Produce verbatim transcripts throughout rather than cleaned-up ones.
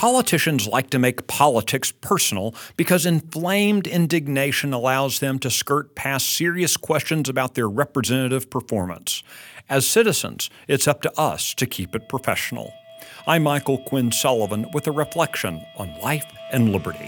Politicians like to make politics personal because inflamed indignation allows them to skirt past serious questions about their representative performance. As citizens, it's up to us to keep it professional. I'm Michael Quinn Sullivan with a reflection on life and liberty.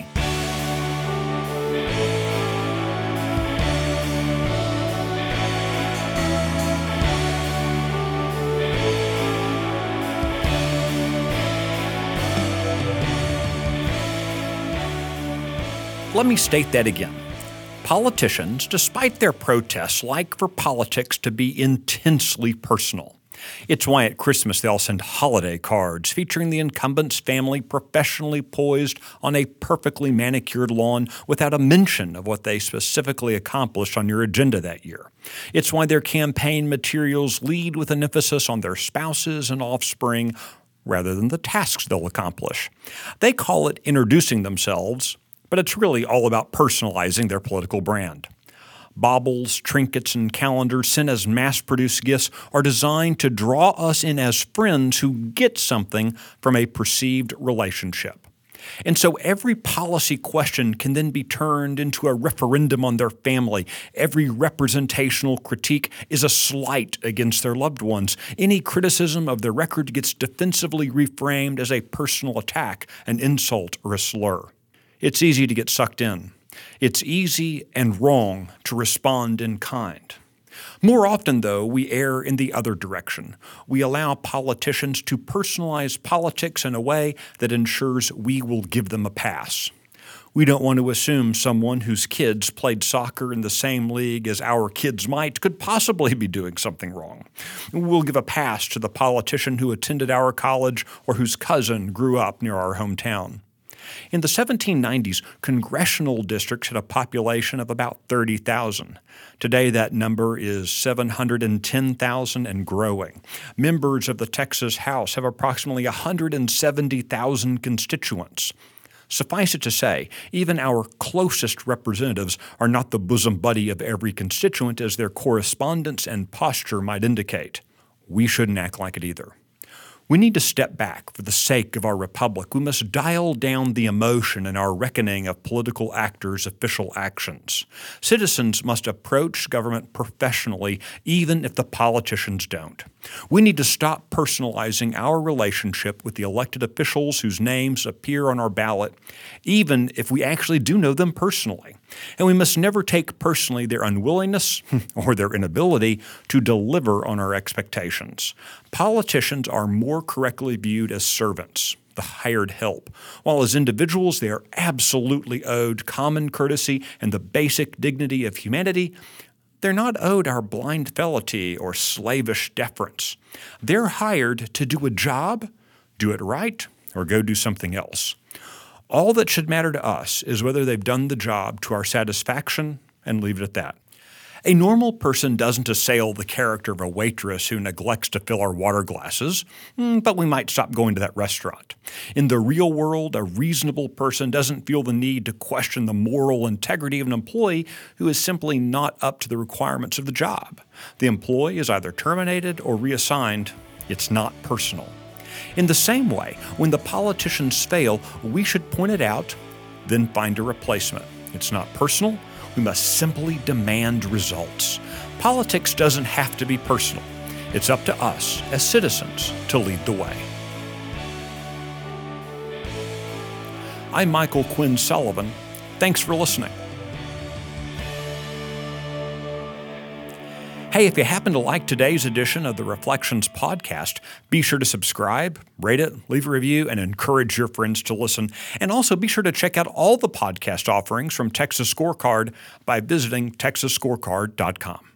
Let me state that again. Politicians, despite their protests, like for politics to be intensely personal. It's why at Christmas they'll send holiday cards featuring the incumbent's family professionally poised on a perfectly manicured lawn without a mention of what they specifically accomplished on your agenda that year. It's why their campaign materials lead with an emphasis on their spouses and offspring rather than the tasks they'll accomplish. They call it introducing themselves, but it's really all about personalizing their political brand. Baubles, trinkets, and calendars sent as mass-produced gifts are designed to draw us in as friends who get something from a perceived relationship. And so every policy question can then be turned into a referendum on their family. Every representational critique is a slight against their loved ones. Any criticism of their record gets defensively reframed as a personal attack, an insult, or a slur. It's easy to get sucked in. It's easy and wrong to respond in kind. More often, though, we err in the other direction. We allow politicians to personalize politics in a way that ensures we will give them a pass. We don't want to assume someone whose kids played soccer in the same league as our kids might could possibly be doing something wrong. We'll give a pass to the politician who attended our college or whose cousin grew up near our hometown. In the seventeen nineties, congressional districts had a population of about thirty thousand. Today, that number is seven hundred ten thousand and growing. Members of the Texas House have approximately one hundred seventy thousand constituents. Suffice it to say, even our closest representatives are not the bosom buddy of every constituent as their correspondence and posture might indicate. We shouldn't act like it either. We need to step back for the sake of our republic. We must dial down the emotion in our reckoning of political actors' official actions. Citizens must approach government professionally, even if the politicians don't. We need to stop personalizing our relationship with the elected officials whose names appear on our ballot, even if we actually do know them personally. And we must never take personally their unwillingness or their inability to deliver on our expectations. Politicians are more correctly viewed as servants, the hired help, while as individuals they are absolutely owed common courtesy and the basic dignity of humanity. They're not owed our blind fealty or slavish deference. They're hired to do a job, do it right, or go do something else. All that should matter to us is whether they've done the job to our satisfaction and leave it at that. A normal person doesn't assail the character of a waitress who neglects to fill our water glasses, but we might stop going to that restaurant. In the real world, a reasonable person doesn't feel the need to question the moral integrity of an employee who is simply not up to the requirements of the job. The employee is either terminated or reassigned. It's not personal. In the same way, when the politicians fail, we should point it out, then find a replacement. It's not personal. We must simply demand results. Politics doesn't have to be personal. It's up to us as citizens to lead the way. I'm Michael Quinn Sullivan. Thanks for listening. Hey, if you happen to like today's edition of the Reflections podcast, be sure to subscribe, rate it, leave a review, and encourage your friends to listen. And also be sure to check out all the podcast offerings from Texas Scorecard by visiting texas scorecard dot com.